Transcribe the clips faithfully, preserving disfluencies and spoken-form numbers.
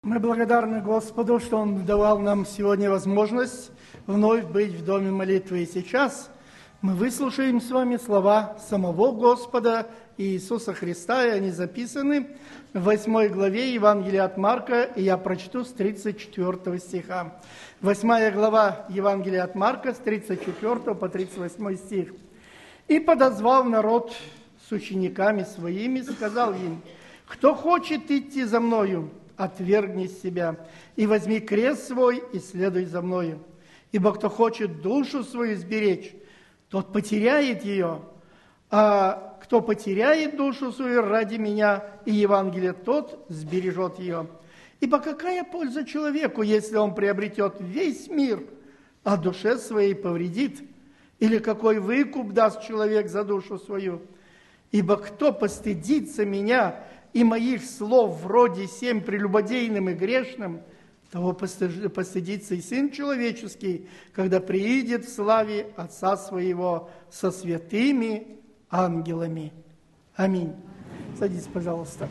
Мы благодарны Господу, что Он давал нам сегодня возможность вновь быть в доме молитвы. И сейчас мы выслушаем с вами слова самого Господа Иисуса Христа, и они записаны в восьмой главе Евангелия от Марка, и я прочту с тридцать четвёртого стиха. Восьмая глава Евангелия от Марка, с тридцать четвёртого по тридцать восьмой стих. «И подозвал народ с учениками своими, сказал им: кто хочет идти за мною, отвергни себя, и возьми крест свой, и следуй за мною. Ибо кто хочет душу свою сберечь, тот потеряет ее, а кто потеряет душу свою ради меня и Евангелия, тот сбережет ее. Ибо какая польза человеку, если он приобретет весь мир, а душе своей повредит? Или какой выкуп даст человек за душу свою? Ибо кто постыдится меня и моих слов вроде сем прелюбодейным и грешным, того постыдится и Сын Человеческий, когда приидет в славе Отца Своего со святыми ангелами». Аминь. Садитесь, пожалуйста.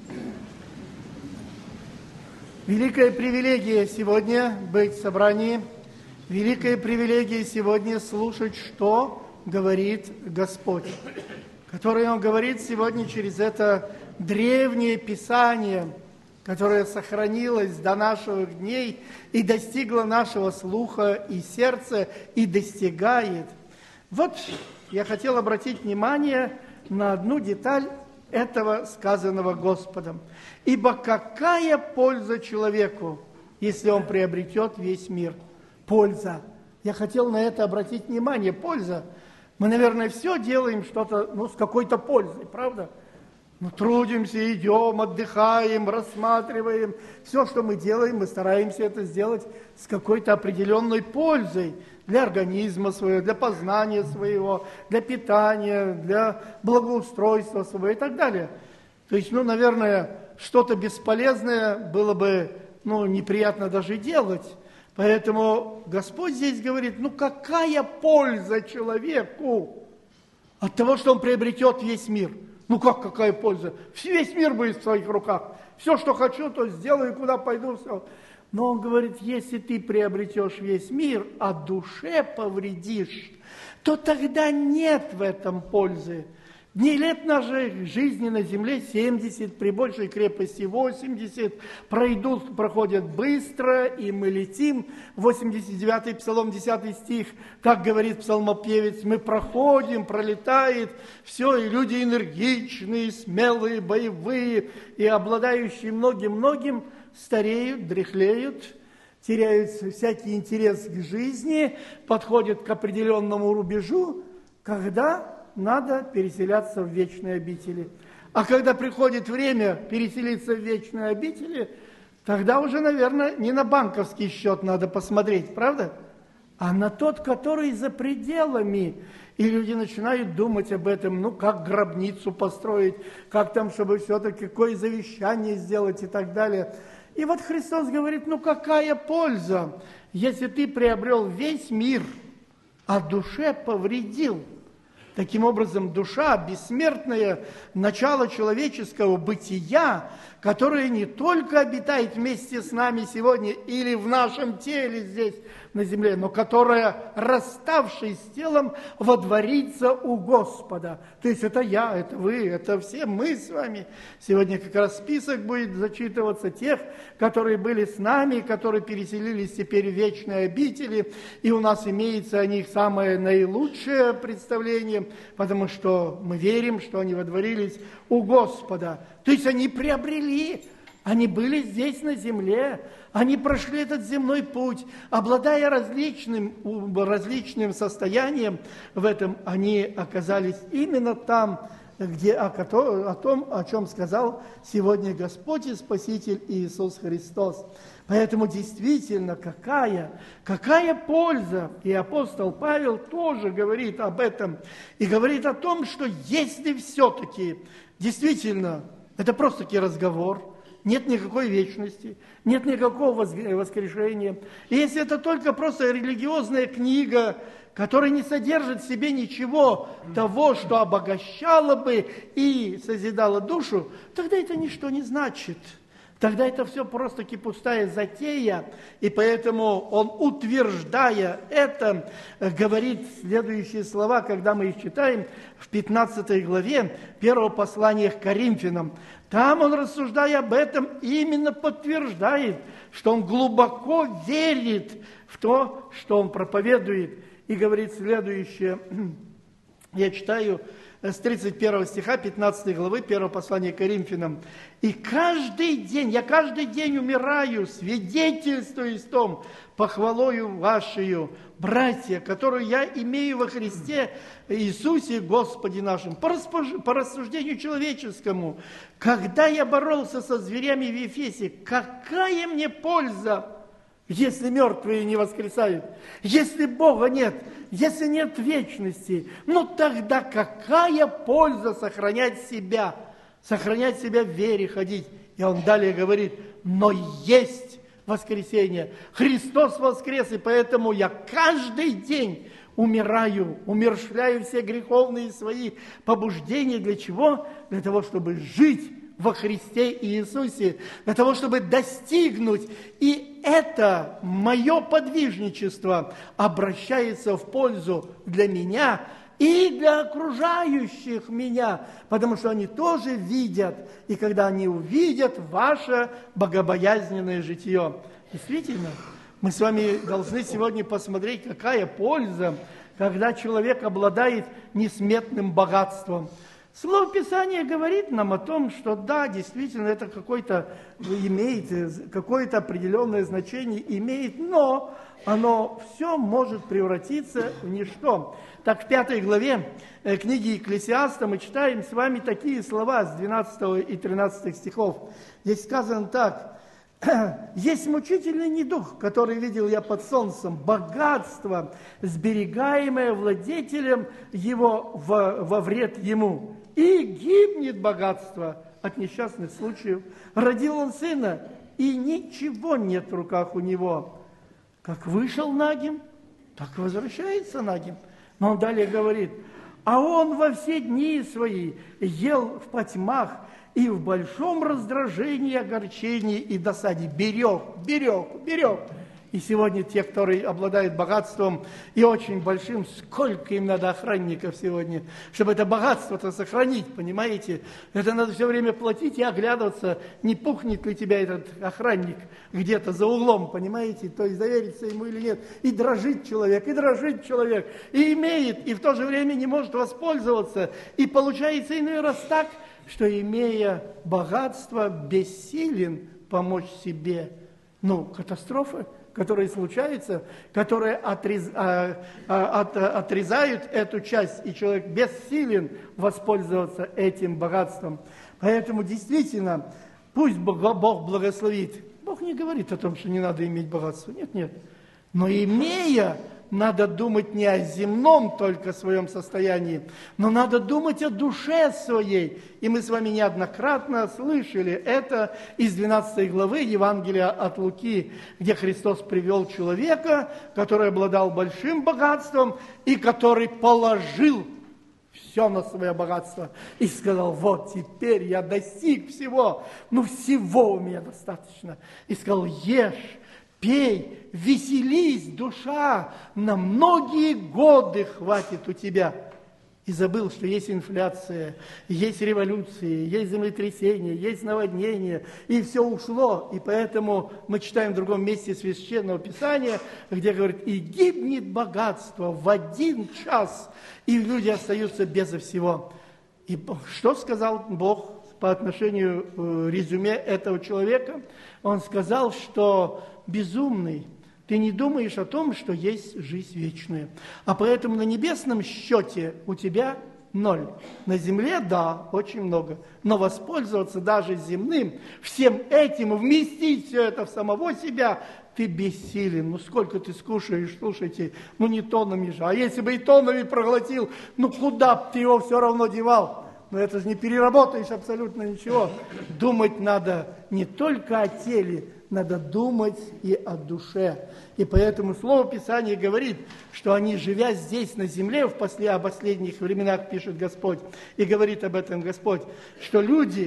Великая привилегия сегодня быть в собрании. Великая привилегия сегодня слушать, что говорит Господь, который Он говорит сегодня через это древнее Писание, которое сохранилось до наших дней и достигло нашего слуха и сердца, и достигает. Вот я хотел обратить внимание на одну деталь этого сказанного Господом. «Ибо какая польза человеку, если он приобретет весь мир?» Польза. Я хотел на это обратить внимание. Польза. Мы, наверное, все делаем что-то, ну, с какой-то пользой, правда? Мы трудимся, идем, отдыхаем, рассматриваем. Все, что мы делаем, мы стараемся это сделать с какой-то определенной пользой для организма своего, для познания своего, для питания, для благоустройства своего и так далее. То есть, ну, наверное, что-то бесполезное было бы, ну, неприятно даже делать. Поэтому Господь здесь говорит, ну, какая польза человеку от того, что он приобретет весь мир? Ну как, какая польза? Весь мир будет в своих руках. Все, что хочу, то сделаю, куда пойду, все. Но он говорит, если ты приобретешь весь мир, а душе повредишь, то тогда нет в этом пользы. Дней лет нашей жизни на земле семьдесят, при большей крепости восемьдесят, пройдут, проходят быстро, и мы летим. восемьдесят девятый Псалом, десятый стих, так говорит псалмопевец, мы проходим, пролетает, все, и люди энергичные, смелые, боевые, и обладающие многим-многим, стареют, дряхлеют, теряют всякий интерес к жизни, подходят к определенному рубежу, когда надо переселяться в вечные обители. А когда приходит время переселиться в вечные обители, тогда уже, наверное, не на банковский счет надо посмотреть, правда? А на тот, который за пределами. И люди начинают думать об этом, ну, как гробницу построить, как там, чтобы все-таки какое завещание сделать и так далее. И вот Христос говорит, ну, какая польза, если ты приобрел весь мир, а душе повредил? Таким образом, душа, бессмертное начало человеческого бытия, которое не только обитает вместе с нами сегодня или в нашем теле здесь на земле, но которое, расставшись с телом, водворится у Господа. То есть это я, это вы, это все мы с вами. Сегодня как раз список будет зачитываться тех, которые были с нами, которые переселились теперь в вечные обители, и у нас имеется о них самое наилучшее представление, потому что мы верим, что они водворились у Господа. То есть они приобрели, они были здесь на земле, они прошли этот земной путь, обладая различным, различным состоянием в этом, они оказались именно там, где, о, о том, о чем сказал сегодня Господь и Спаситель Иисус Христос. Поэтому действительно, какая, какая польза, и апостол Павел тоже говорит об этом, и говорит о том, что если все-таки, действительно, это просто-таки разговор, нет никакой вечности, нет никакого воскрешения, и если это только просто религиозная книга, которая не содержит в себе ничего того, что обогащало бы и созидало душу, тогда это ничто не значит. тогда это все просто-таки пустая затея, и поэтому он, утверждая это, говорит следующие слова, когда мы их читаем в пятнадцатой главе первого послания к Коринфянам. Там он, рассуждая об этом, именно подтверждает, что он глубоко верит в то, что он проповедует, и говорит следующее. Я читаю с тридцать первого стиха пятнадцатой главы первого послания к Коринфянам. «И каждый день, я каждый день умираю, свидетельствуясь в том, похвалою вашею, братья, которую я имею во Христе Иисусе Господе нашим, по, распож... по рассуждению человеческому, когда я боролся со зверями в Ефесе, какая мне польза, если мертвые не воскресают, если Бога нет, если нет вечности, ну тогда какая польза сохранять себя, сохранять себя в вере, ходить?» И он далее говорит: «Но есть воскресение, Христос воскрес, и поэтому я каждый день умираю, умерщвляю все греховные свои побуждения. Для чего? Для того, чтобы жить во Христе Иисусе, для того, чтобы достигнуть. И это мое подвижничество обращается в пользу для меня и для окружающих меня, потому что они тоже видят, и когда они увидят ваше богобоязненное житие». Действительно, мы с вами должны сегодня посмотреть, какая польза, когда человек обладает несметным богатством. Слово Писания говорит нам о том, что да, действительно, это какое-то имеет, какое-то определенное значение имеет, но оно все может превратиться в ничто. Так, в пятой главе книги Екклесиаста мы читаем с вами такие слова с двенадцатого и тринадцатого стихов. Здесь сказано так: «Есть мучительный недух, который видел я под солнцем, богатство, сберегаемое владетелем его во, во вред ему. И гибнет богатство от несчастных случаев. Родил он сына, и ничего нет в руках у него. Как вышел нагим, так и возвращается нагим». Но он далее говорит: «А он во все дни свои ел в потьмах, и в большом раздражении, огорчении и досаде берег, берег, берег». И сегодня те, которые обладают богатством и очень большим, сколько им надо охранников сегодня, чтобы это богатство-то сохранить, понимаете? Это надо все время платить и оглядываться, не пухнет ли тебя этот охранник где-то за углом, понимаете? То есть довериться ему или нет. И дрожит человек, и дрожит человек, и имеет, и в то же время не может воспользоваться. И получается иной раз так, что, имея богатство, бессилен помочь себе. Ну, катастрофа, которые случаются, которые отрез, а, а, от, отрезают эту часть, и человек бессилен воспользоваться этим богатством. Поэтому действительно, пусть Бог, Бог благословит. Бог не говорит о том, что не надо иметь богатство. Нет, нет. Но имея, надо думать не о земном только своем состоянии, но надо думать о душе своей. И мы с вами неоднократно слышали это из двенадцатой главы Евангелия от Луки, где Христос привел человека, который обладал большим богатством и который положил все на свое богатство и сказал: «Вот теперь я достиг всего, ну всего у меня достаточно». И сказал: «Ешь, пей, веселись, душа, на многие годы хватит у тебя». И забыл, что есть инфляция, есть революции, есть землетрясения, есть наводнения, и все ушло. И поэтому мы читаем в другом месте Священного Писания, где говорит: «И гибнет богатство в один час, и люди остаются безо всего». И что сказал Бог по отношению к резюме этого человека? Он сказал, что безумный, ты не думаешь о том, что есть жизнь вечная. А поэтому на небесном счете у тебя ноль. На земле, да, очень много. Но воспользоваться даже земным, всем этим, вместить все это в самого себя, ты бессилен. Ну сколько ты скушаешь, слушайте, ну не тоннами же. А если бы и тоннами проглотил, ну куда бы ты его все равно девал? Но это же не переработаешь абсолютно ничего. Думать надо не только о теле, надо думать и о душе. И поэтому Слово Писания говорит, что они, живя здесь на земле, в после, о последних временах пишет Господь, и говорит об этом Господь, что люди,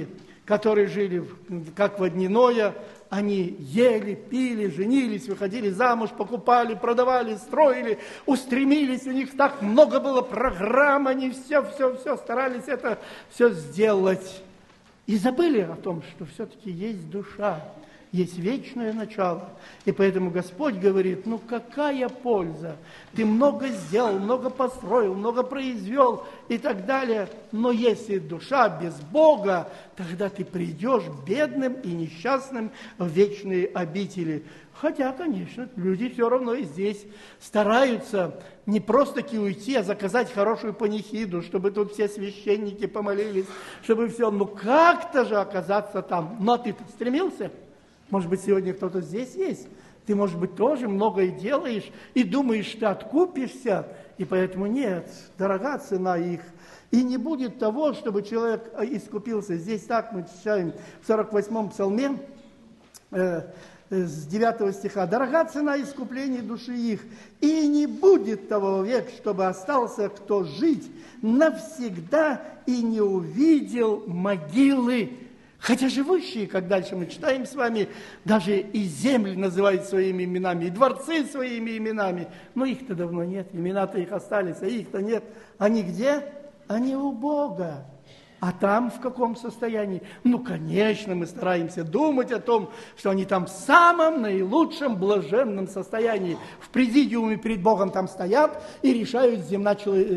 которые жили как во дни Ноя, они ели, пили, женились, выходили замуж, покупали, продавали, строили, устремились, у них так много было программ, они все, все, все старались это все сделать. И забыли о том, что все-таки есть душа, есть вечное начало. И поэтому Господь говорит, ну какая польза? Ты много сделал, много построил, много произвел и так далее. Но если душа без Бога, тогда ты придешь бедным и несчастным в вечные обители. Хотя, конечно, люди все равно и здесь стараются не просто-таки уйти, а заказать хорошую панихиду, чтобы тут все священники помолились, чтобы все, ну как-то же оказаться там. Но ты-то стремился? Может быть, сегодня кто-то здесь есть. Ты, может быть, тоже многое делаешь и думаешь, что откупишься. И поэтому нет, дорога цена их. И не будет того, чтобы человек искупился. Здесь так мы читаем в сорок восьмом псалме, э, с девятого стиха. «Дорога цена искупления души их, и не будет того век, чтобы остался кто жить навсегда и не увидел могилы». Хотя живущие, как дальше мы читаем с вами, даже и земли называют своими именами, и дворцы своими именами. Но их-то давно нет, имена-то их остались, а их-то нет. Они где? Они у Бога. А там в каком состоянии? Ну, конечно, мы стараемся думать о том, что они там в самом наилучшем блаженном состоянии. В президиуме перед Богом там стоят и решают земна,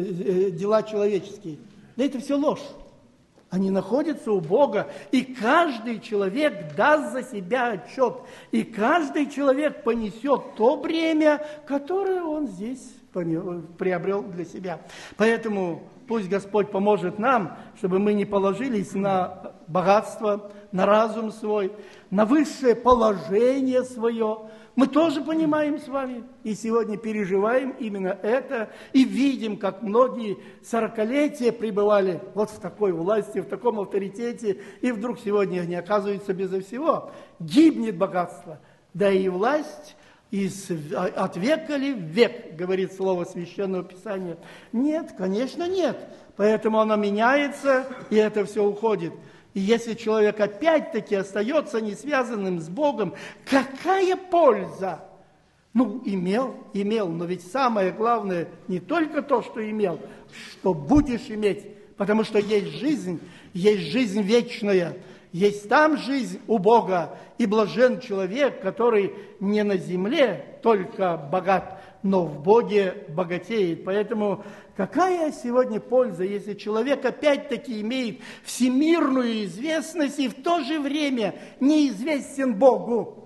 дела человеческие. Да это все ложь. Они находятся у Бога, и каждый человек даст за себя отчет, и каждый человек понесет то бремя, которое он здесь приобрел для себя. Поэтому пусть Господь поможет нам, чтобы мы не положились на богатство, на разум свой, на высшее положение свое. Мы тоже понимаем с вами, и сегодня переживаем именно это, и видим, как многие сорокалетия пребывали вот в такой власти, в таком авторитете, и вдруг сегодня они оказываются безо всего. Гибнет богатство, да и власть из, от века ли в век, говорит слово Священного Писания. Нет, конечно, нет. Поэтому оно меняется, и это все уходит. И если человек опять-таки остается не связанным с Богом, какая польза? Ну, имел, имел, но ведь самое главное не только то, что имел, что будешь иметь, потому что есть жизнь, есть жизнь вечная, есть там жизнь у Бога, и блажен человек, который не на земле только богат, но в Боге богатеет. Поэтому какая сегодня польза, если человек опять-таки имеет всемирную известность и в то же время неизвестен Богу?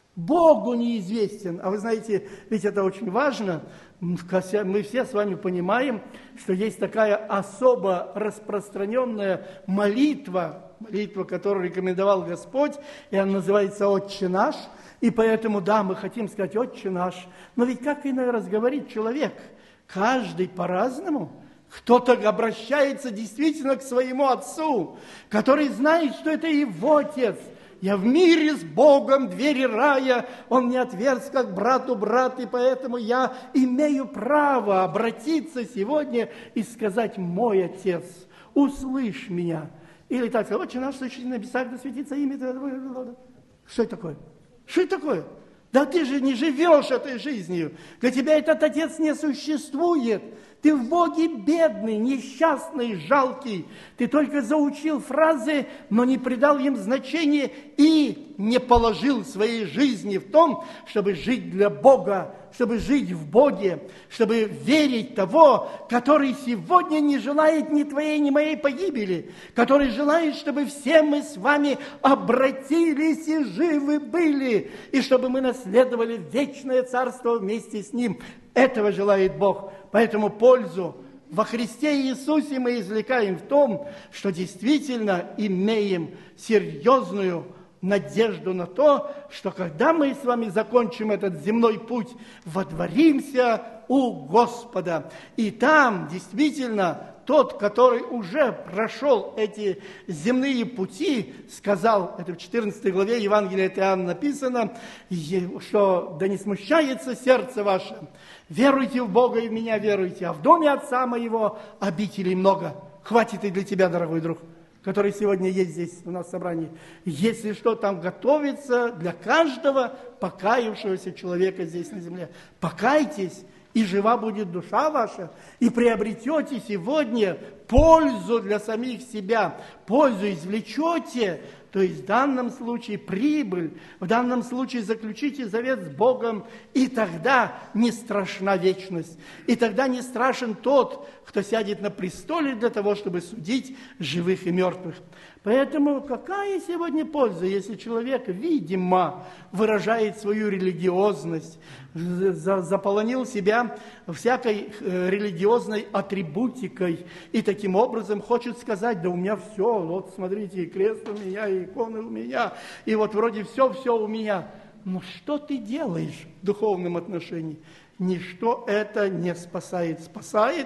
Богу неизвестен. А вы знаете, ведь это очень важно. Мы все с вами понимаем, что есть такая особо распространенная молитва, молитва, которую рекомендовал Господь, и она называется «Отче наш». И поэтому, да, мы хотим сказать «Отче наш». Но ведь как иной раз говорит человек? Каждый по-разному. Кто-то обращается действительно к своему отцу, который знает, что это его отец. Я в мире с Богом, двери рая, он мне отверз, как брату брат, и поэтому я имею право обратиться сегодня и сказать: мой отец, услышь меня. Или так сказать: отче наш, сущий на небесах, да светится имя Твое. Что это такое? Что это такое? Да ты же не живешь этой жизнью. Для тебя этот отец не существует. Ты в Боге бедный, несчастный, жалкий. Ты только заучил фразы, но не придал им значения и не положил своей жизни в том, чтобы жить для Бога, чтобы жить в Боге, чтобы верить того, который сегодня не желает ни твоей, ни моей погибели, который желает, чтобы все мы с вами обратились и живы были, и чтобы мы наследовали вечное царство вместе с Ним. Этого желает Бог. Поэтому пользу во Христе Иисусе мы извлекаем в том, что действительно имеем серьезную надежду на то, что когда мы с вами закончим этот земной путь, водворимся у Господа. И там действительно тот, который уже прошел эти земные пути, сказал, это в четырнадцатой главе Евангелия от Иоанна написано, что да не смущается сердце ваше, веруйте в Бога и в меня веруйте, а в доме Отца моего обителей много. Хватит и для тебя, дорогой друг. который сегодня есть здесь у нас в собрании, если что, там готовится для каждого покаявшегося человека здесь на земле. Покайтесь, и жива будет душа ваша, и приобретете сегодня пользу для самих себя, пользу извлечете, то есть в данном случае прибыль, в данном случае заключите завет с Богом, и тогда не страшна вечность, и тогда не страшен тот, кто сядет на престоле для того, чтобы судить живых и мертвых. Поэтому какая сегодня польза, если человек, видимо, выражает свою религиозность, заполонил себя всякой религиозной атрибутикой и таким образом хочет сказать: да у меня все, вот смотрите, и крест у меня, и иконы у меня, и вот вроде все-все у меня. Но что ты делаешь в духовном отношении? Ничто это не спасает. Спасает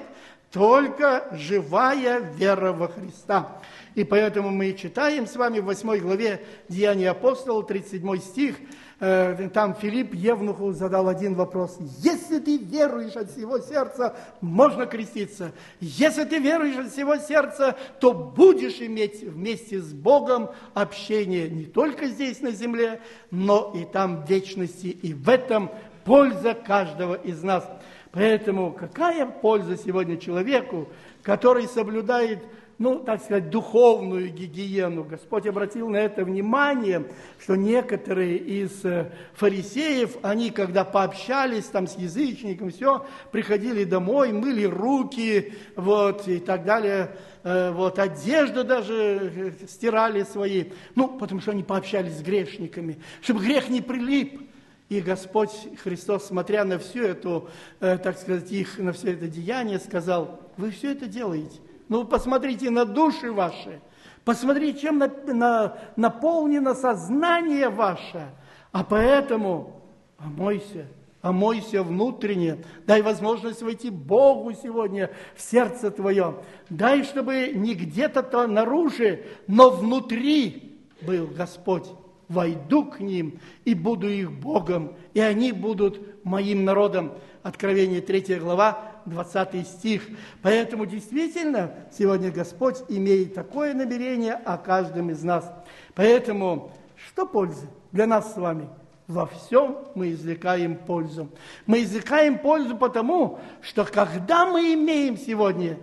только живая вера во Христа. И поэтому мы читаем с вами в восьмой главе Деяний апостолов, тридцать седьмой стих, э, там Филипп Евнуху задал один вопрос. Если ты веруешь от всего сердца, можно креститься. Если ты веруешь от всего сердца, то будешь иметь вместе с Богом общение не только здесь на земле, но и там в вечности. И в этом польза каждого из нас. Поэтому какая польза сегодня человеку, который соблюдает, ну, так сказать, духовную гигиену? Господь обратил на это внимание, что некоторые из фарисеев, они, когда пообщались там с язычником, все, приходили домой, мыли руки, вот, и так далее, вот, одежду даже стирали свои, ну, потому что они пообщались с грешниками, чтобы грех не прилип. И Господь Христос, смотря на всю эту, э, так сказать, их, на все это деяние, сказал: вы все это делаете. Ну, посмотрите на души ваши, посмотрите, чем на, на, наполнено сознание ваше. А поэтому омойся, омойся внутренне, дай возможность войти Богу сегодня в сердце твое. Дай, чтобы не где-то наружу, но внутри был Господь. Войду к ним и буду их Богом, и они будут моим народом. Откровение третья глава, двадцатый стих. Поэтому действительно сегодня Господь имеет такое намерение о каждом из нас. Поэтому что пользы для нас с вами? Во всем мы извлекаем пользу. Мы извлекаем пользу потому, что когда мы имеем сегодня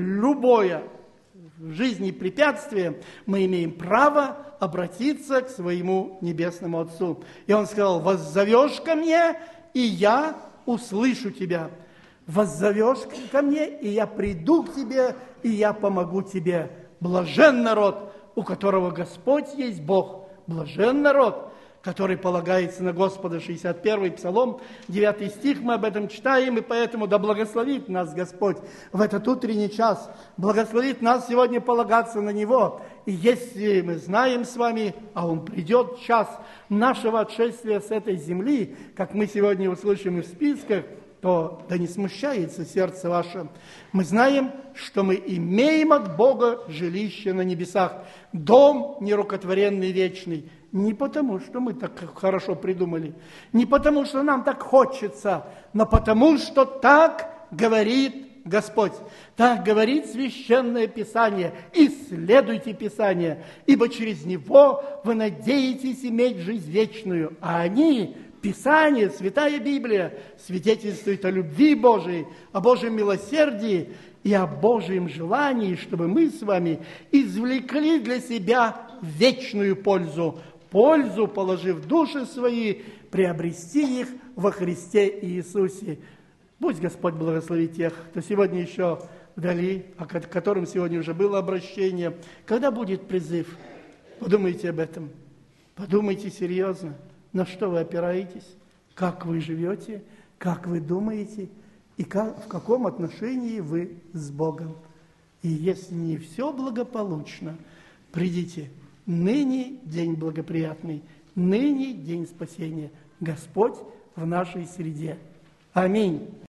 любое в жизни препятствие, мы имеем право обратиться к своему Небесному Отцу. И Он сказал: воззовешь ко мне, и я услышу тебя. Воззовешь ко мне, и я приду к тебе, и я помогу тебе. Блажен народ, у которого Господь есть Бог. Блажен народ, который полагается на Господа. шестьдесят первый Псалом, девятый стих, мы об этом читаем, и поэтому да благословит нас Господь в этот утренний час, благословит нас сегодня полагаться на Него. И если мы знаем с вами, а Он придет час нашего отшествия с этой земли, как мы сегодня услышим и в списках, то да не смущается сердце ваше. Мы знаем, что мы имеем от Бога жилище на небесах, дом нерукотворенный вечный. Не потому, что мы так хорошо придумали, не потому, что нам так хочется, но потому, что так говорит Господь. Так говорит Священное Писание. Исследуйте Писание, ибо через него вы надеетесь иметь жизнь вечную. А они, Писание, Святая Библия, свидетельствуют о любви Божией, о Божьем милосердии и о Божьем желании, чтобы мы с вами извлекли для себя вечную пользу, пользу, положив души свои, приобрести их во Христе Иисусе. Пусть Господь благословит тех, кто сегодня еще вдали, о котором сегодня уже было обращение. Когда будет призыв? Подумайте об этом. Подумайте серьезно. На что вы опираетесь? Как вы живете? Как вы думаете? И как, в каком отношении вы с Богом? И если не все благополучно, придите. Ныне день благоприятный, ныне день спасения. Господь в нашей среде. Аминь.